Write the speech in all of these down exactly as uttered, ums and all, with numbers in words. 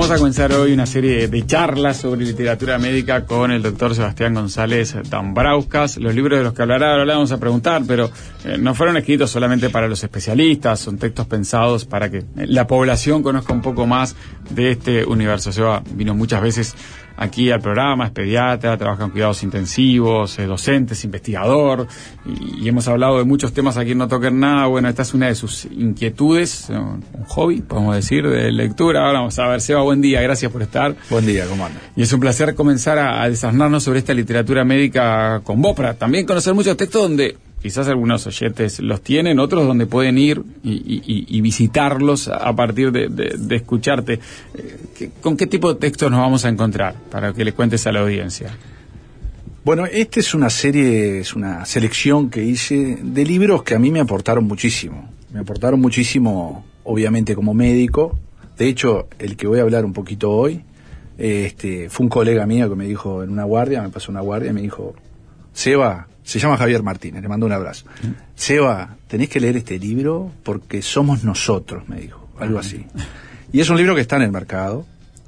Vamos a comenzar hoy una serie de charlas sobre literatura médica con el doctor Sebastián González Dambrauskas. Los libros de los que hablará, ahora le vamos a preguntar, pero eh, no fueron escritos solamente para los especialistas, son textos pensados para que la población conozca un poco más de este universo. Seba vino muchas veces aquí al programa, es pediatra, trabaja en cuidados intensivos, es docente, es investigador, y, y hemos hablado de muchos temas aquí en No Toquen Nada. Bueno, esta es una de sus inquietudes, un hobby, podemos decir, de lectura. Ahora vamos a ver, Seba, buen día, gracias por estar. Buen día, ¿cómo anda? Y es un placer comenzar a, a desasnarnos sobre esta literatura médica con vos, para también conocer muchos textos donde quizás algunos oyentes los tienen, otros donde pueden ir y, y, y visitarlos a partir de, de, de escucharte. ¿Con qué tipo de textos nos vamos a encontrar para que le cuentes a la audiencia? Bueno, esta es una serie, es una selección que hice de libros que a mí me aportaron muchísimo. Me aportaron muchísimo, obviamente, como médico. De hecho, el que voy a hablar un poquito hoy, este, fue un colega mío que me dijo en una guardia, me pasó una guardia y me dijo: Seba, se llama Javier Martínez, le mando un abrazo. ¿Mm? Seba, tenés que leer este libro porque somos nosotros, me dijo, algo así. Y es un libro que está en el mercado,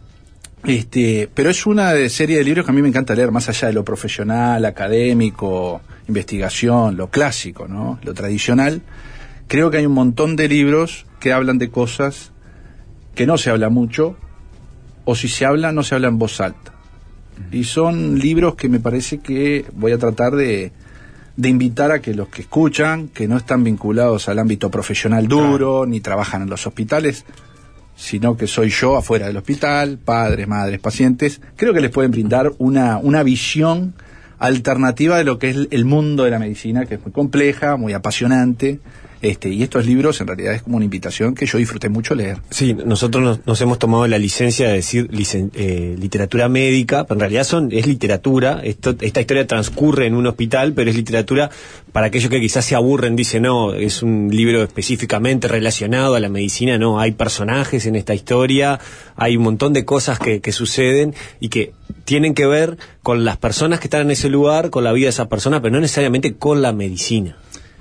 este, pero es una de serie de libros que a mí me encanta leer, más allá de lo profesional, académico, investigación, lo clásico, ¿no? Lo tradicional. Creo que hay un montón de libros que hablan de cosas que no se habla mucho, o si se habla, no se habla en voz alta. Y son libros que me parece que voy a tratar de, de invitar a que los que escuchan, que no están vinculados al ámbito profesional duro, claro, ni trabajan en los hospitales, sino que soy yo afuera del hospital, padres, madres, pacientes, creo que les pueden brindar una, una visión alternativa de lo que es el mundo de la medicina, que es muy compleja, muy apasionante. Este, y estos libros en realidad es como una invitación que yo disfruté mucho leer. Sí, nosotros nos, nos hemos tomado la licencia de decir licen, eh, literatura médica, pero en realidad son es literatura. Esto, esta historia transcurre en un hospital, pero es literatura para aquellos que quizás se aburren, dicen, no, es un libro específicamente relacionado a la medicina. No, hay personajes en esta historia, hay un montón de cosas que, que suceden y que tienen que ver con las personas que están en ese lugar, con la vida de esa persona, pero no necesariamente con la medicina.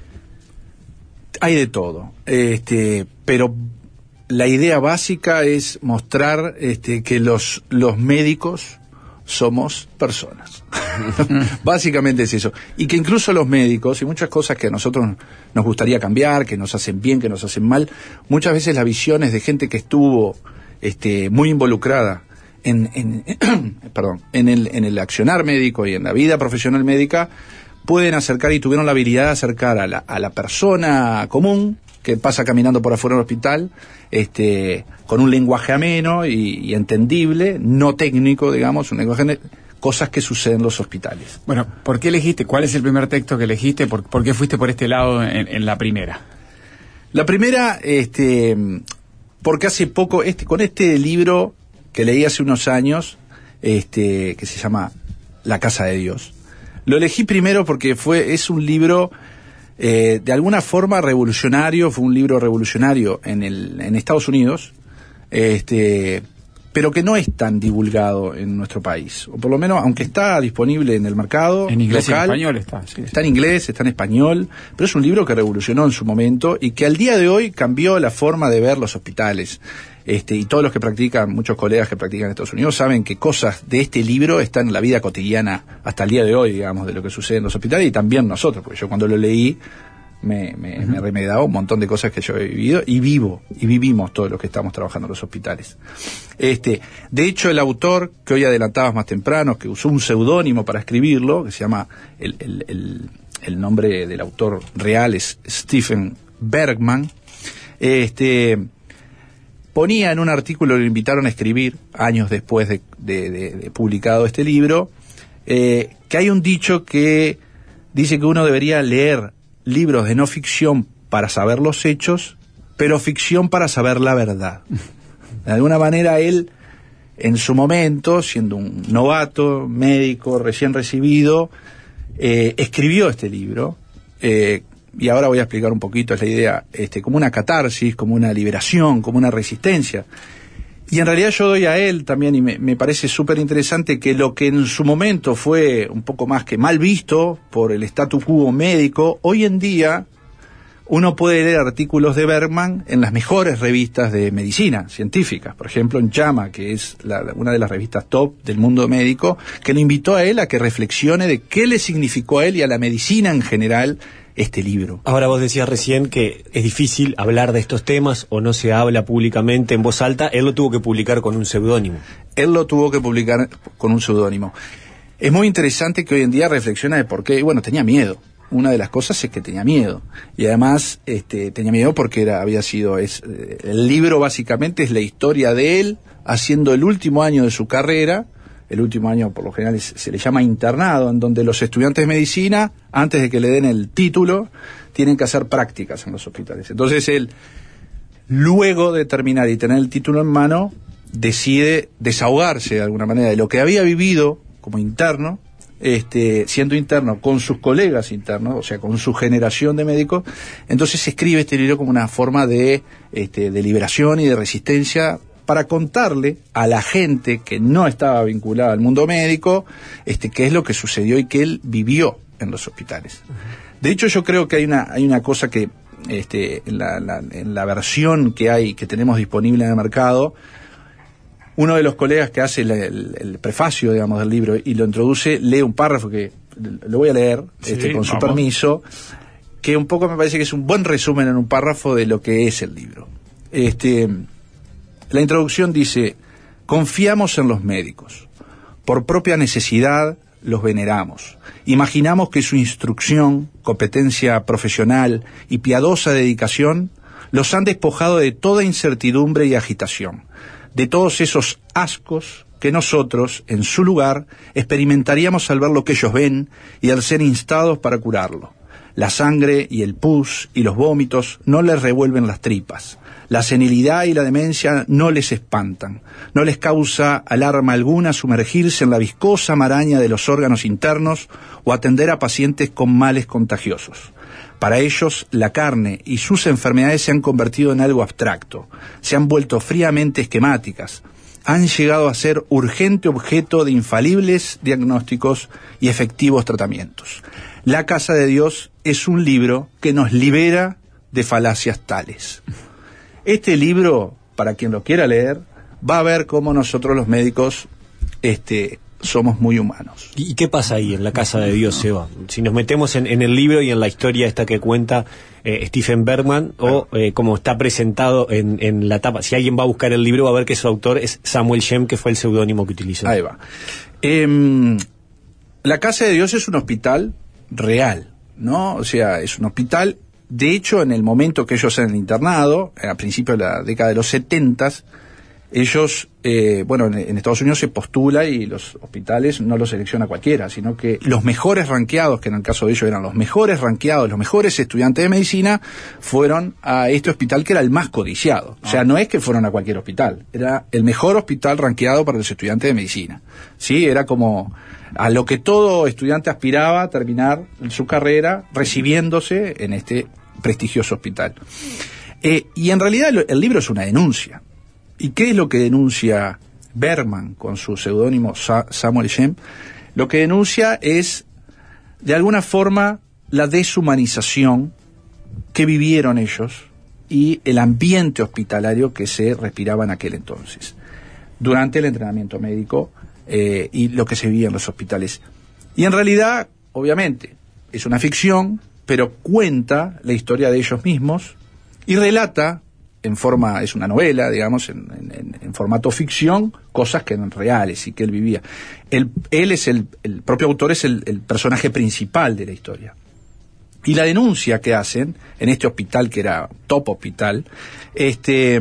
Hay de todo, este, pero la idea básica es mostrar este, que los, los médicos somos personas. Básicamente es eso. Y que incluso los médicos, y muchas cosas que a nosotros nos gustaría cambiar, que nos hacen bien, que nos hacen mal, muchas veces las visiones de gente que estuvo este, muy involucrada en, en, perdón, en, el, en el accionar médico y en la vida profesional médica, pueden acercar y tuvieron la habilidad de acercar a la, a la persona común que pasa caminando por afuera del hospital, este, con un lenguaje ameno y, y entendible, no técnico, digamos, un lenguaje, cosas que suceden en los hospitales. Bueno, ¿por qué elegiste? ¿Cuál es el primer texto que elegiste? ¿Por, por qué fuiste por este lado en, en la primera? La primera, este, porque hace poco, este, con este libro que leí hace unos años, este, que se llama La Casa de Dios. Lo elegí primero porque fue es un libro eh, de alguna forma revolucionario, fue un libro revolucionario en el en Estados Unidos, este, pero que no es tan divulgado en nuestro país, o por lo menos, aunque está disponible en el mercado en inglés local, y en español está, sí, está en inglés, está en español, pero es un libro que revolucionó en su momento y que al día de hoy cambió la forma de ver los hospitales. Este, y todos los que practican, muchos colegas que practican en Estados Unidos saben que cosas de este libro están en la vida cotidiana hasta el día de hoy, digamos, de lo que sucede en los hospitales y también nosotros, porque yo cuando lo leí me, me, uh-huh. me remedaba un montón de cosas que yo he vivido y vivo, y vivimos todos los que estamos trabajando en los hospitales. Este, de hecho, el autor, que hoy adelantabas más temprano, que usó un seudónimo para escribirlo, que se llama, el, el, el, el nombre del autor real es Stephen Bergman, este... ponía en un artículo, lo invitaron a escribir, años después de, de, de, de publicado este libro, eh, que hay un dicho que dice que uno debería leer libros de no ficción para saber los hechos, pero ficción para saber la verdad. De alguna manera él, en su momento, siendo un novato, médico, recién recibido, eh, escribió este libro, eh, y ahora voy a explicar un poquito, es la idea, este, como una catarsis, como una liberación, como una resistencia. Y en realidad yo doy a él también, y me, me parece súper interesante, que lo que en su momento fue un poco más que mal visto por el statu quo médico, hoy en día, uno puede leer artículos de Bergman en las mejores revistas de medicina científicas, por ejemplo en JAMA, que es la, una de las revistas top del mundo médico, que lo invitó a él a que reflexione de qué le significó a él y a la medicina en general este libro. Ahora, vos decías recién que es difícil hablar de estos temas o no se habla públicamente en voz alta. Él lo tuvo que publicar con un seudónimo. Él lo tuvo que publicar con un seudónimo. Es muy interesante que hoy en día reflexiona de por qué, bueno, tenía miedo. Una de las cosas es que tenía miedo, y además este, tenía miedo porque era, había sido, es, el libro básicamente es la historia de él haciendo el último año de su carrera. El último año por lo general es, se le llama internado, en donde los estudiantes de medicina, antes de que le den el título, tienen que hacer prácticas en los hospitales. Entonces él, luego de terminar y tener el título en mano, decide desahogarse de alguna manera de lo que había vivido como interno, Este, siendo interno con sus colegas internos, o sea, con su generación de médicos. Entonces se escribe este libro como una forma de, este, de liberación y de resistencia para contarle a la gente que no estaba vinculada al mundo médico, este, qué es lo que sucedió y que él vivió en los hospitales. De hecho, yo creo que hay una, hay una cosa que, este, en la, la, en la versión que hay, que tenemos disponible en el mercado, uno de los colegas que hace el, el, el prefacio, digamos, del libro y lo introduce, lee un párrafo que lo voy a leer, sí, este, con su vamos. permiso, que un poco me parece que es un buen resumen en un párrafo de lo que es el libro. Este, la introducción dice: confiamos en los médicos. Por propia necesidad los veneramos. Imaginamos que su instrucción, competencia profesional y piadosa dedicación los han despojado de toda incertidumbre y agitación, de todos esos ascos que nosotros, en su lugar, experimentaríamos al ver lo que ellos ven y al ser instados para curarlo. La sangre y el pus y los vómitos no les revuelven las tripas. La senilidad y la demencia no les espantan. No les causa alarma alguna sumergirse en la viscosa maraña de los órganos internos o atender a pacientes con males contagiosos. Para ellos, la carne y sus enfermedades se han convertido en algo abstracto, se han vuelto fríamente esquemáticas, han llegado a ser urgente objeto de infalibles diagnósticos y efectivos tratamientos. La Casa de Dios es un libro que nos libera de falacias tales. Este libro, para quien lo quiera leer, va a ver cómo nosotros los médicos este, somos muy humanos. ¿Y qué pasa ahí en la Casa de Dios, Seba? Si nos metemos en, en el libro y en la historia esta que cuenta eh, Stephen Bergman, o eh, como está presentado en, en la tapa, si alguien va a buscar el libro va a ver que su autor es Samuel Shem, que fue el seudónimo que utilizó. Ahí va. Eh, la Casa de Dios es un hospital real, ¿no? O sea, es un hospital. De hecho, en el momento que ellos han internado, a principios de la década de los setentas, ellos, eh, bueno, en, en Estados Unidos se postula y los hospitales no los selecciona cualquiera, sino que los mejores ranqueados, que en el caso de ellos eran los mejores ranqueados, los mejores estudiantes de medicina, fueron a este hospital que era el más codiciado. O sea, no es que fueron a cualquier hospital, era el mejor hospital ranqueado para los estudiantes de medicina. Sí, era como a lo que todo estudiante aspiraba a terminar su carrera recibiéndose en este prestigioso hospital. Eh, y en realidad el, el libro es una denuncia. ¿Y qué es lo que denuncia Bergman con su seudónimo Sa- Samuel Shem? Lo que denuncia es, de alguna forma, la deshumanización que vivieron ellos y el ambiente hospitalario que se respiraba en aquel entonces, durante el entrenamiento médico eh, y lo que se vivía en los hospitales. Y en realidad, obviamente, es una ficción, pero cuenta la historia de ellos mismos y relata en forma, es una novela, digamos, en, en, en formato ficción, cosas que eran reales y que él vivía. Él, él es el, el propio autor es el, el personaje principal de la historia. Y la denuncia que hacen en este hospital, que era top hospital, este,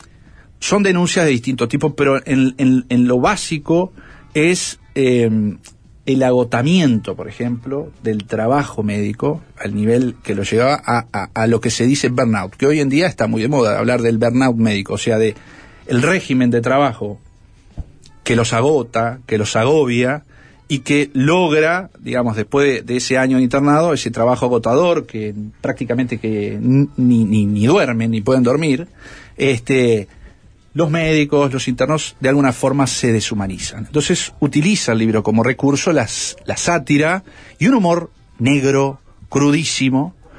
son denuncias de distintos tipos, pero en, en, en lo básico es eh, el agotamiento, por ejemplo, del trabajo médico al nivel que lo llevaba a, a, a lo que se dice burnout, que hoy en día está muy de moda hablar del burnout médico, o sea, de el régimen de trabajo que los agota, que los agobia y que logra, digamos, después de, de ese año internado, ese trabajo agotador que prácticamente que ni, ni, ni duermen ni pueden dormir, este... los médicos, los internos, de alguna forma se deshumanizan. Entonces utiliza el libro como recurso las, la sátira y un humor negro, crudísimo,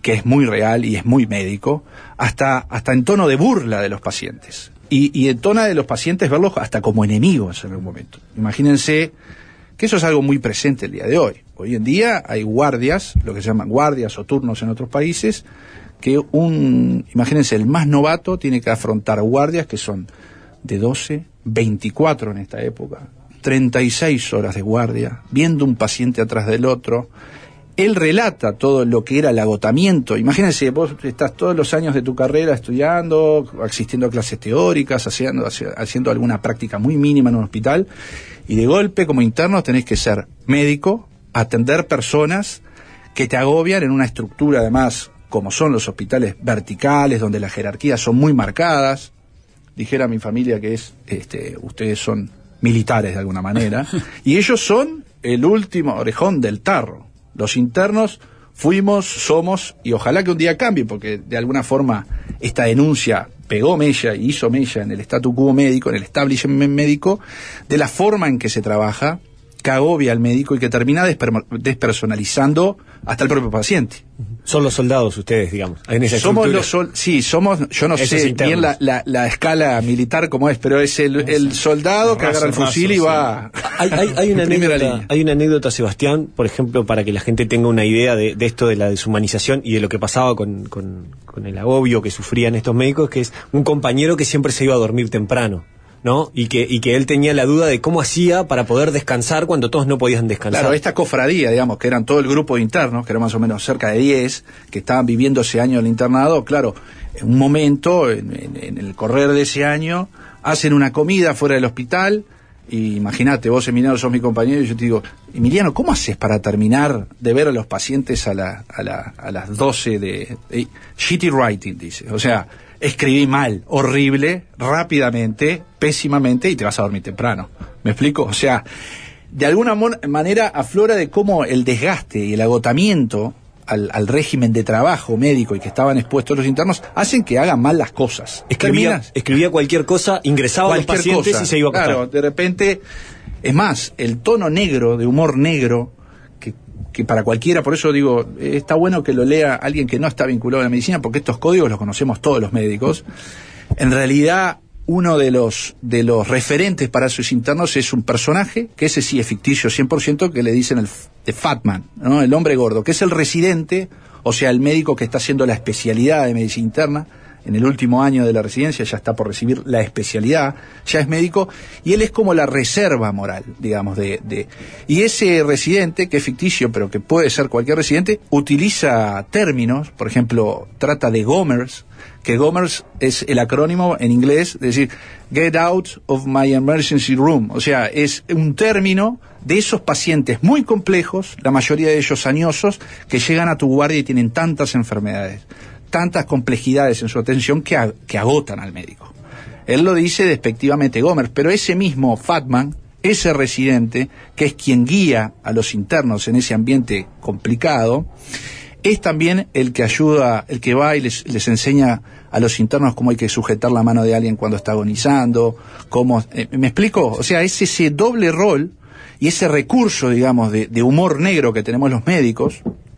que es muy real y es muy médico, hasta, hasta en tono de burla de los pacientes. Y, y en tono de los pacientes verlos hasta como enemigos en algún momento. Imagínense que eso es algo muy presente el día de hoy. Hoy en día hay guardias, lo que se llaman guardias o turnos en otros países, que un, imagínense, el más novato tiene que afrontar guardias que son de doce, veinticuatro en esta época, treinta y seis horas de guardia, viendo un paciente atrás del otro. Él relata todo lo que era el agotamiento. Imagínense, vos estás todos los años de tu carrera estudiando, asistiendo a clases teóricas, haciendo, haciendo alguna práctica muy mínima en un hospital, y de golpe, como interno, tenés que ser médico, atender personas que te agobian en una estructura, además, como son los hospitales verticales, donde las jerarquías son muy marcadas. Dijera mi familia que es, este, ustedes son militares de alguna manera, y ellos son el último orejón del tarro. Los internos fuimos, somos, y ojalá que un día cambie, porque de alguna forma esta denuncia pegó mella y hizo mella en el statu quo médico, en el establishment médico, de la forma en que se trabaja, que agobia al médico y que termina desper- despersonalizando hasta el propio paciente. Son los soldados ustedes, digamos, en esa somos estructura. los sol- sí, somos, yo no Esos sé internos. bien la, la, la escala militar como es, pero es el, el soldado que Raso, agarra el fusil raso, y va Hay, hay, hay, una en primera anécdota, línea. hay una anécdota, Sebastián, por ejemplo, para que la gente tenga una idea de, de esto de la deshumanización y de lo que pasaba con, con, con el agobio que sufrían estos médicos, que es un compañero que siempre se iba a dormir temprano, ¿no? Y que, y que él tenía la duda de cómo hacía para poder descansar cuando todos no podían descansar. Claro, esta cofradía, digamos, que eran todo el grupo de internos, que eran más o menos cerca de diez, que estaban viviendo ese año el internado, claro, en un momento, en, en, en el correr de ese año, hacen una comida fuera del hospital, y imagínate, vos, Emiliano, sos mi compañero, y yo te digo, Emiliano, ¿cómo haces para terminar de ver a los pacientes a, la, a, la, a las doce de, de... Shitty writing, dice, o sea, escribí mal, horrible, rápidamente, pésimamente, y te vas a dormir temprano. ¿Me explico? O sea, de alguna mon- manera aflora de cómo el desgaste y el agotamiento al, al régimen de trabajo médico y que estaban expuestos los internos hacen que hagan mal las cosas. Escribía, ¿Terminas? escribía cualquier cosa, ingresaba a los Cualquier pacientes cosa. y se iba a acostar. Claro, de repente, es más, el tono negro, de humor negro, que, que para cualquiera, por eso digo, eh, está bueno que lo lea alguien que no está vinculado a la medicina, porque estos códigos los conocemos todos los médicos. En realidad, uno de los de los referentes para sus internos es un personaje, que ese sí es ficticio cien por ciento, que le dicen el the Fat Man, ¿no? El hombre gordo, que es el residente, o sea, el médico que está haciendo la especialidad de medicina interna. En el último año de la residencia ya está por recibir la especialidad, ya es médico, y él es como la reserva moral, digamos, de, de... Y ese residente, que es ficticio, pero que puede ser cualquier residente, utiliza términos, por ejemplo, trata de Gomers, que Gomers es el acrónimo en inglés, es decir, Get out of my emergency room, o sea, es un término de esos pacientes muy complejos, la mayoría de ellos añosos, que llegan a tu guardia y tienen tantas enfermedades, tantas complejidades en su atención que, ag- que agotan al médico. Él lo dice despectivamente Gomers, pero ese mismo Fatman, ese residente, que es quien guía a los internos en ese ambiente complicado, es también el que ayuda, el que va y les, les enseña a los internos cómo hay que sujetar la mano de alguien cuando está agonizando, cómo, eh, ¿me explico? O sea, es ese doble rol y ese recurso, digamos, de, de humor negro que tenemos los médicos,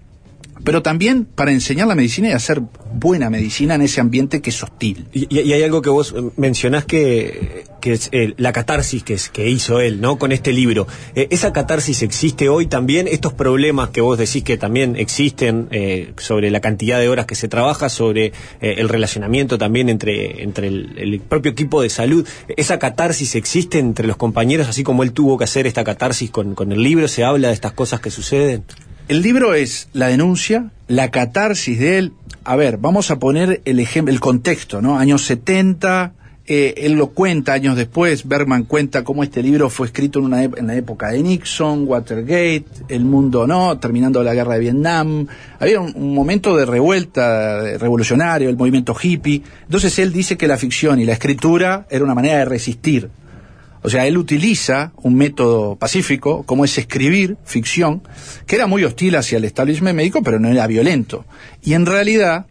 pero también para enseñar la medicina y hacer buena medicina en ese ambiente que es hostil. Y, y hay algo que vos eh, mencionás que, que es eh, la catarsis que, es, que hizo él, ¿no? Con este libro. Eh, ¿Esa catarsis existe hoy también? Estos problemas que vos decís que también existen eh, sobre la cantidad de horas que se trabaja, sobre eh, el relacionamiento también entre, entre el, el propio equipo de salud. ¿Esa catarsis existe entre los compañeros, así como él tuvo que hacer esta catarsis con, con el libro? ¿Se habla de estas cosas que suceden? El libro es la denuncia, la catarsis de él. A ver, vamos a poner el ejemplo, el contexto, ¿no? Años setenta, eh, él lo cuenta años después, Bergman cuenta cómo este libro fue escrito en, una ep- en la época de Nixon, Watergate, el mundo, ¿no? Terminando la guerra de Vietnam. Había un, un momento de revuelta de revolucionario, el movimiento hippie. Entonces él dice que la ficción y la escritura era una manera de resistir. O sea, él utiliza un método pacífico, como es escribir ficción, que era muy hostil hacia el establishment médico, pero no era violento. Y en realidad,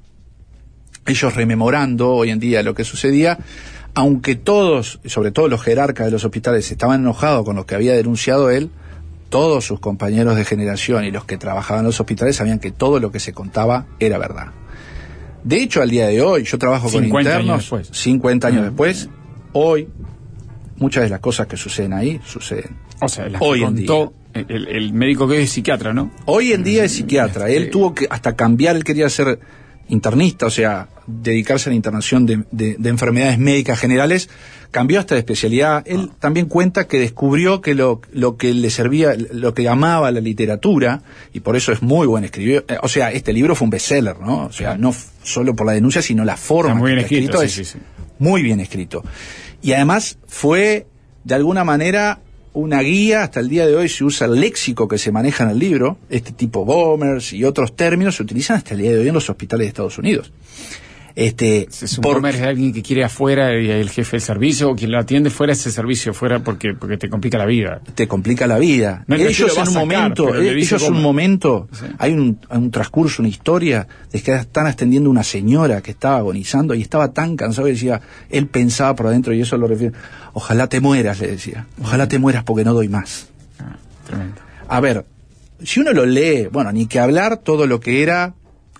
ellos rememorando hoy en día lo que sucedía, aunque todos, sobre todo los jerarcas de los hospitales, estaban enojados con lo que había denunciado él, todos sus compañeros de generación y los que trabajaban en los hospitales sabían que todo lo que se contaba era verdad. De hecho, al día de hoy, yo trabajo con internos, años cincuenta años después, hoy, muchas de las cosas que suceden ahí, suceden. O sea, las hoy que en contó día. El, el médico que es psiquiatra, ¿no? Hoy en día es psiquiatra. Él tuvo que hasta cambiar, él quería ser internista, o sea, dedicarse a la internación de, de, de enfermedades médicas generales, cambió hasta de especialidad. Él ah. también cuenta que descubrió que lo, lo que le servía, lo que amaba la literatura, y por eso es muy buen escribir. O sea, este libro fue un bestseller, ¿no? O sea, no f- solo por la denuncia, sino la forma. Está muy bien que está escrito, escrito sí, es sí, sí. muy bien escrito. Y además fue, de alguna manera, una guía. Hasta el día de hoy se usa el léxico que se maneja en el libro, este tipo boomers y otros términos se utilizan hasta el día de hoy en los hospitales de Estados Unidos. Este, es un por... boomer, es alguien que quiere afuera y el jefe del servicio o quien lo atiende fuera ese servicio fuera porque porque te complica la vida. Te complica la vida. No, no ellos en un sacar, momento, ellos en un momento, sí. hay un, un transcurso, una historia de que están atendiendo una señora que estaba agonizando y estaba tan cansado que decía, él pensaba por adentro y eso lo refiere, ojalá te mueras, le decía, ojalá te mueras porque no doy más. Ah, tremendo. A ver, si uno lo lee, bueno, ni que hablar todo lo que era.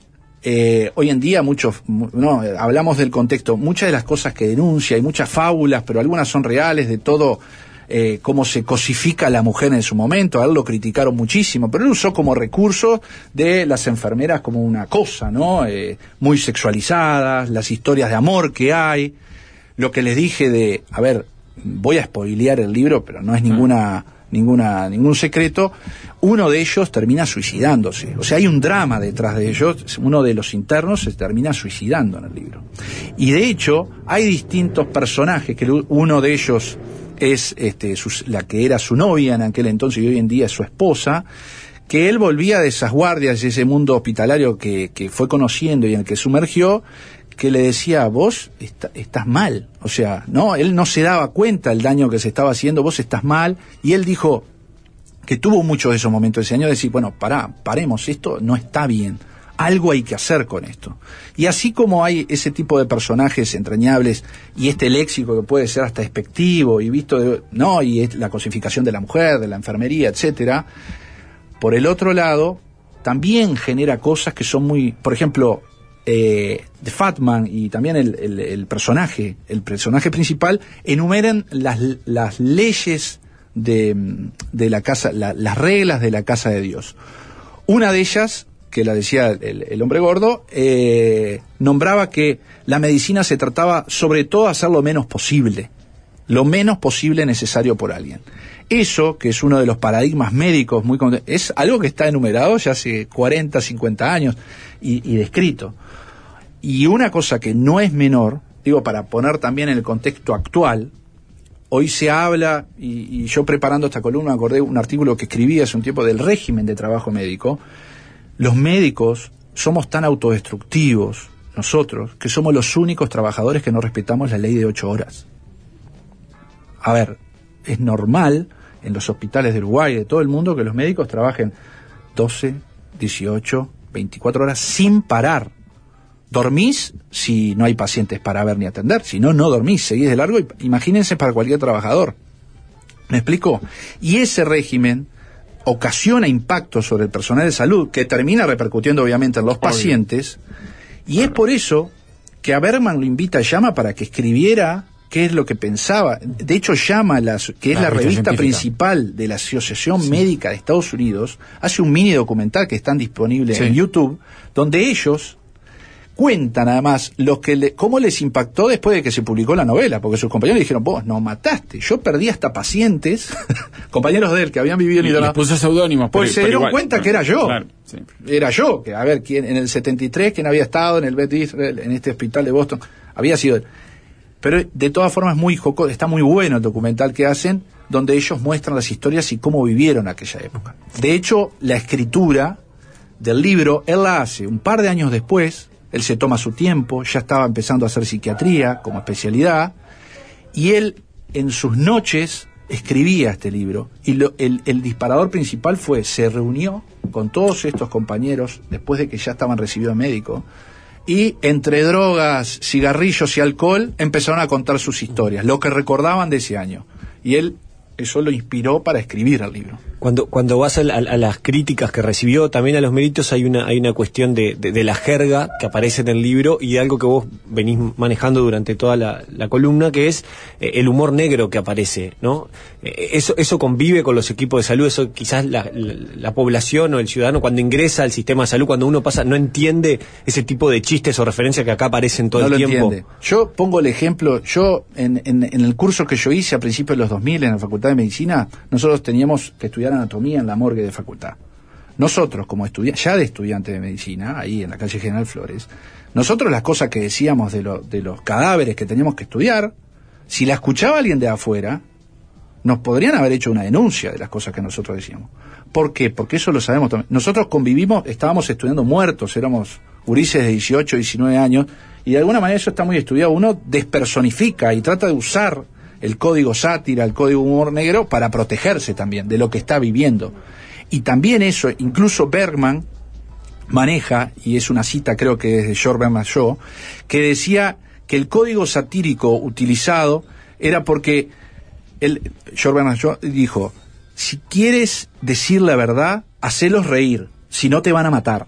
Eh, hoy en día muchos, no, hablamos del contexto, muchas de las cosas que denuncia, hay muchas fábulas, pero algunas son reales, de todo eh, cómo se cosifica a la mujer en su momento. A él lo criticaron muchísimo, pero él usó como recurso de las enfermeras como una cosa, ¿no? Eh, muy sexualizadas, las historias de amor que hay, lo que les dije de, a ver, voy a spoilear el libro, pero no es ninguna... ninguna ningún secreto. Uno de ellos termina suicidándose, o sea, hay un drama detrás de ellos. Uno de los internos se termina suicidando en el libro, y de hecho hay distintos personajes, que uno de ellos es este su, la que era su novia en aquel entonces y hoy en día es su esposa, que él volvía de esas guardias, de ese mundo hospitalario que, que fue conociendo y en el que sumergió, que le decía, vos está, estás mal, o sea, no, él no se daba cuenta del daño que se estaba haciendo, vos estás mal, y él dijo que tuvo muchos de esos momentos ese año de decir, bueno, pará, paremos, esto no está bien, algo hay que hacer con esto. Y así como hay ese tipo de personajes entrañables y este léxico que puede ser hasta despectivo y visto de, no, y es la cosificación de la mujer, de la enfermería, etcétera, por el otro lado también genera cosas que son muy, por ejemplo, Eh, de Fatman y también el, el, el personaje, el personaje principal, enumeran las, las leyes de, de la casa, la, las reglas de la casa de Dios. Una de ellas, que la decía el, el hombre gordo, eh, nombraba que la medicina se trataba sobre todo de hacer lo menos posible, lo menos posible necesario por alguien. Eso, que es uno de los paradigmas médicos, muy es algo que está enumerado ya hace cuarenta, cincuenta años y, y descrito. Y una cosa que no es menor, digo, para poner también en el contexto actual, hoy se habla, y, y yo preparando esta columna me acordé de un artículo que escribí hace un tiempo del régimen de trabajo médico. Los médicos somos tan autodestructivos, nosotros, que somos los únicos trabajadores que no respetamos la ley de ocho horas. A ver, es normal en los hospitales de Uruguay, de todo el mundo, que los médicos trabajen doce, dieciocho, veinticuatro horas sin parar. Dormís si no hay pacientes para ver ni atender, si no, no dormís, seguís de largo. Imagínense para cualquier trabajador. ¿Me explico? Y ese régimen ocasiona impactos sobre el personal de salud que termina repercutiendo obviamente en los Obvio. pacientes, y es por eso que a Bergman lo invita, llama para que escribiera qué es lo que pensaba. De hecho, llama, la, que es la, la revista científica. principal de la Asociación sí. Médica de Estados Unidos, hace un mini documental que está disponible sí. en YouTube, donde ellos cuentan además lo que le, cómo les impactó después de que se publicó la novela, porque sus compañeros le dijeron, vos nos mataste, yo perdí hasta pacientes, compañeros de él que habían vivido en Irlanda. Les puso seudónimos. Pues se dieron igual, cuenta pero, que era yo, claro, sí. era yo, que a ver, quién en el setenta y tres, quién había estado en el Beth Israel, en este hospital de Boston, había sido él. Pero de todas formas muy jocoso, está muy bueno el documental que hacen, donde ellos muestran las historias y cómo vivieron aquella época. De hecho, la escritura del libro, él la hace un par de años después. Él se toma su tiempo, ya estaba empezando a hacer psiquiatría como especialidad, y él en sus noches escribía este libro, y lo, el, el disparador principal fue, se reunió con todos estos compañeros, después de que ya estaban recibidos médicos, y entre drogas, cigarrillos y alcohol, empezaron a contar sus historias, lo que recordaban de ese año, y él, eso lo inspiró para escribir el libro. Cuando cuando vas a, la, a las críticas que recibió, también a los méritos, hay una hay una cuestión de, de, de la jerga que aparece en el libro y de algo que vos venís manejando durante toda la, la columna, que es eh, el humor negro que aparece, ¿no? Eh, eso eso convive con los equipos de salud, eso quizás la, la, la población o el ciudadano cuando ingresa al sistema de salud, cuando uno pasa, no entiende ese tipo de chistes o referencias que acá aparecen todo no el lo tiempo. Entiende. Yo pongo el ejemplo, yo en, en, en el curso que yo hice a principios de los dos mil en la Facultad de Medicina, nosotros teníamos que estudiar anatomía en la morgue de facultad. Nosotros, como estudiantes, ya de estudiantes de medicina, ahí en la calle General Flores, nosotros las cosas que decíamos de, lo, de los cadáveres que teníamos que estudiar, si la escuchaba alguien de afuera, nos podrían haber hecho una denuncia de las cosas que nosotros decíamos. ¿Por qué? Porque eso lo sabemos también. Nosotros convivimos, estábamos estudiando muertos, éramos gurises de dieciocho, diecinueve años, y de alguna manera eso está muy estudiado. Uno despersonifica y trata de usar el código sátira, el código humor negro, para protegerse también de lo que está viviendo. Y también eso, incluso Bergman maneja, y es una cita creo que es de George Bernard Shaw, que decía que el código satírico utilizado era porque, el, George Bernard Shaw dijo, si quieres decir la verdad, hacelos reír, si no te van a matar.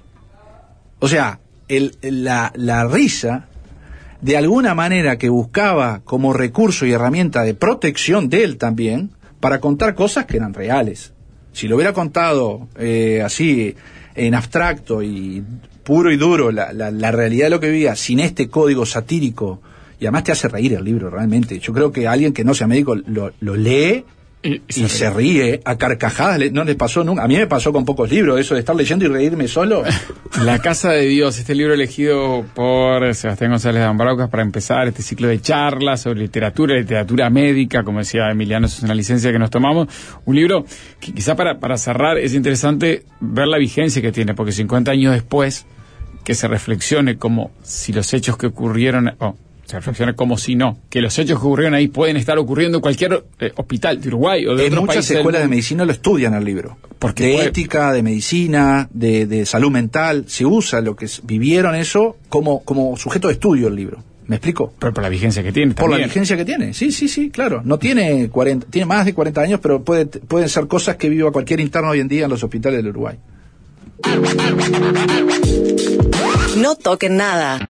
O sea, el, la, la risa, de alguna manera que buscaba como recurso y herramienta de protección de él también, para contar cosas que eran reales. Si lo hubiera contado eh, así, en abstracto y puro y duro, la, la, la realidad de lo que vivía, sin este código satírico, y además te hace reír el libro realmente. Yo creo que alguien que no sea médico lo, lo lee y, y, se, y se ríe a carcajadas. No les pasó nunca. A mí me pasó con pocos libros, eso de estar leyendo y reírme solo. La Casa de Dios, este libro elegido por Sebastián González Dambraucas para empezar este ciclo de charlas sobre literatura, literatura médica, como decía Emiliano, eso es una licencia que nos tomamos. Un libro que quizá para, para cerrar es interesante ver la vigencia que tiene, porque cincuenta años después, que se reflexione como si los hechos que ocurrieron... Oh, se reflexiona como si no, que los hechos que ocurrieron ahí pueden estar ocurriendo en cualquier eh, hospital de Uruguay o de en otros muchas países escuelas de medicina lo estudian el libro. Porque de puede... ética, de medicina, de, de salud mental, se usa lo que vivieron eso como, como sujeto de estudio el libro. ¿Me explico? Pero por la vigencia que tiene Por también. la vigencia que tiene, sí, sí, sí, claro. No tiene cuarenta, tiene más de cuarenta años, pero puede, pueden ser cosas que viva cualquier interno hoy en día en los hospitales del Uruguay. No toquen nada.